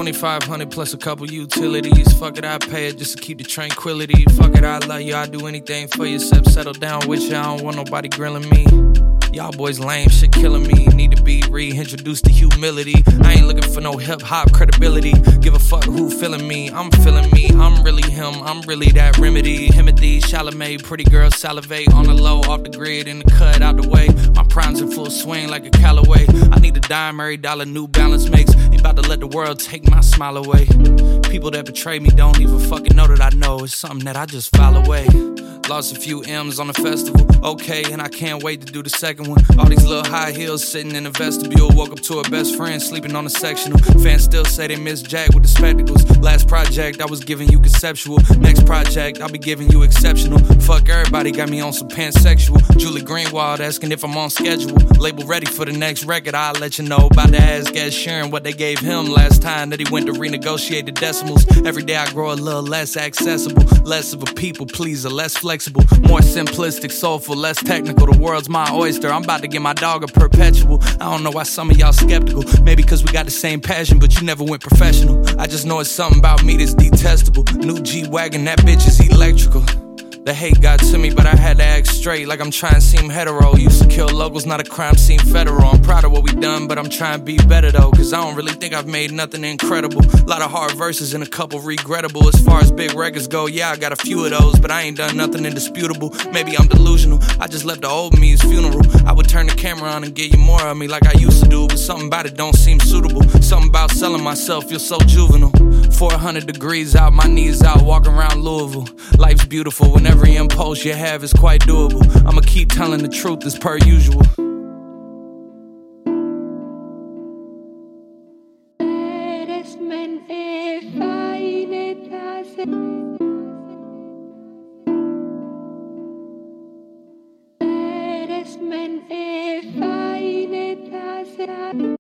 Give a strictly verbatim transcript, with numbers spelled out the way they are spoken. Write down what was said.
twenty-five hundred plus a couple utilities. Fuck it, I pay it just to keep the tranquility. Fuck it, I love you, I do anything for you except settle down with you. I don't want nobody grilling me. Y'all boys lame, shit killing me. Need to be reintroduced to humility. I ain't looking for no hip-hop credibility. Give a fuck who feeling me, I'm feeling me. I'm really him, I'm really that remedy. Timothy, Chalamet, pretty girl salivate. On the low, off the grid, in the cut, out the way. My prime's in full swing like a Callaway. I need a dime, every dollar New Balance makes. Ain't about to let the world take my smile away. People that betray me don't even fucking know that I know. It's something that I just file away. Lost a few M's on the festival, okay, and I can't wait to do the second one. All these little high heels sitting in the vestibule. Woke up to her best friend sleeping on the sectional. Fans still say they miss Jack with the spectacles. Last project, I was giving you conceptual. Next project, I'll be giving you exceptional. Fuck everybody, got me on some pansexual. Julie Greenwald asking if I'm on schedule. Label ready for the next record, I'll let you know. About to ask Ed Sheeran what they gave him last time that he went to renegotiate the decimals. Every day I grow a little less accessible. Less of a people pleaser, less flexible. More simplistic, soulful, less technical. The world's my oyster. I'm about to get my dog a perpetual. I don't know why some of y'all skeptical. Maybe cause we got the same passion, but you never went professional. I just know it's something about me that's detestable. New G-Wagon, that bitch is electrical. The hate got to me, but I had to act straight like I'm trying to seem hetero. Used to kill locals, not a crime scene federal. I'm proud of what we done, but I'm trying to be better though. Cause I don't really think I've made nothing incredible. Lot of hard verses and a couple regrettable. As far as big records go, yeah, I got a few of those, but I ain't done nothing indisputable. Maybe I'm delusional, I just left the old me's funeral. I would turn the camera on and give you more of me like I used to do, but something about it don't seem suitable. Something about selling myself feels so juvenile. four hundred degrees out, my knees out, walking around Louisville. Life's beautiful when every impulse you have is quite doable. I'ma keep telling the truth as per usual. Eres men e fine tase. Eres men e fine tase.